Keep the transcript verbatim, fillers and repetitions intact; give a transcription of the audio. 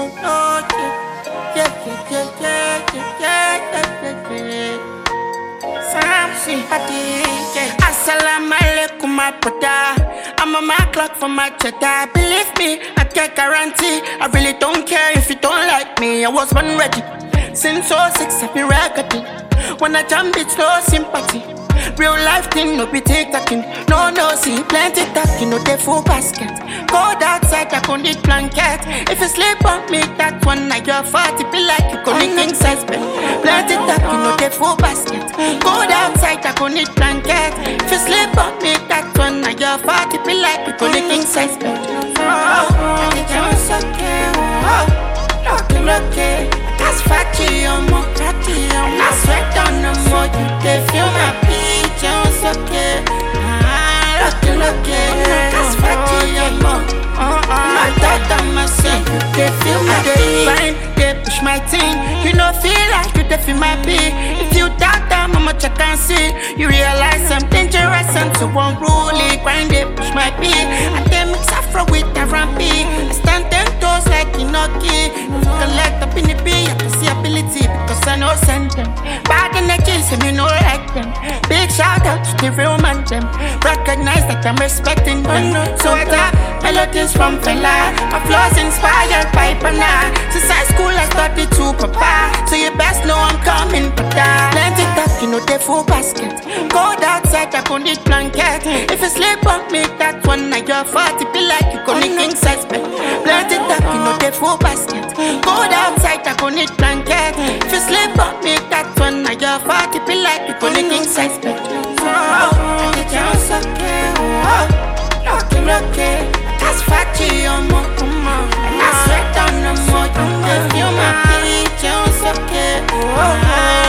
oh, yeah, yeah, yeah, yeah, yeah, yeah, yeah, yeah, yeah. Some sympathy, yeah. Assalamu alaikum, my brother. I'm on my clock for my cheddar. Believe me, I can guarantee. I really don't care if you don't like me. I was born ready. Since oh six, I've been recording. When I jump, it's no sympathy. Real life thing, no be tic-tacking. No, no, see, plenty talking, no, they full basket. Cold outside, I don't need blanket. If you sleep on me, that one, now you're fault. It be like you go need king size bed. Plenty talking, no, they full basket. Cold outside, I don't need blanket. If you sleep on me, that one, now you're fault. It be like you go need king size bed. Oh, I just okay, oh, looking okay. That's fatty, I'm more fatty, I'm not sweat on no more. You can feel my beat, just okay. Ah, looking okay. That's fatty, I'm more. My thought on my sin, you can feel my beat. Fine, they push my thing. You know, feel like you feel my beat. If you doubt them, how much I can see. You realize I'm dangerous and so unruly. Grind, they push my beat. And they mix afro with the rampy. I stand ten toes like Inoki. Collect up in the beat. I can see ability because I know send them. Bad energy, so me know like them. Big shout out to the real man them. Recognize that I'm respecting them. So I got melodies from Fela. My flows inspired by Bana. Since high school I started to prepare. So you best know I'm coming for that. Plenty talk, you know they full basket. Cold outside, I don't need blanket. If you sleep on me, that one now you're fault. It be like you go need king size bed. Plenty talk, you know they full basket. Cold outside, I don't need blanket. If you sleep on me, that one now you're fault. It be like you go need king size bed. Oh, I just okay, oh, looking okay. That's fatty, I'm more, and I sweat on no more. You can feel my beat, just okay. Oh,